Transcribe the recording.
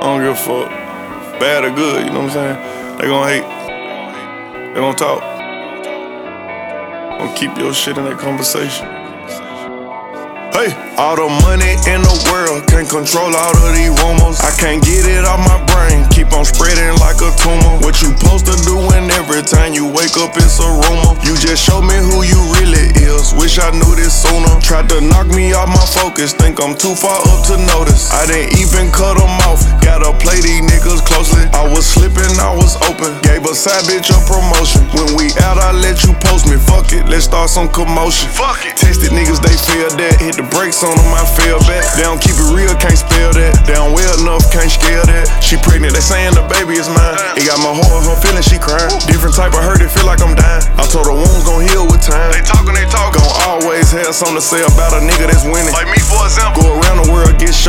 I don't give a fuck. Bad or good, you know what I'm saying? They gon' hate. They gon' talk. Gonna keep your shit in that conversation. Hey, all the money in the world can't control all of these rumors. I can't get it off my brain, keep on spreading like a tumor. What you supposed to do when every time you wake up it's a rumor? You just showed me who you really is, wish I knew this sooner. Tried to knock me off my focus, think I'm too far up to notice. I didn't even cut them off, gotta play these niggas closely. I was slipping, I was open, gave a side bitch a promotion. When we out I let you post me, fuck it, let's start some commotion. Fuck it. Tested niggas, they feel that, hit the brakes on them, I feel back. They don't keep it real, can't spell that. They don't well enough, can't scale that. She pregnant, they saying the baby is mine. It got my heart, her feeling she crying. Different type of hurt, it feel like I'm dying. I told her wounds gon' heal with time. They talk. Gon' always have something to say about a nigga that's winning. Like me, for example. Go around the world, get shot.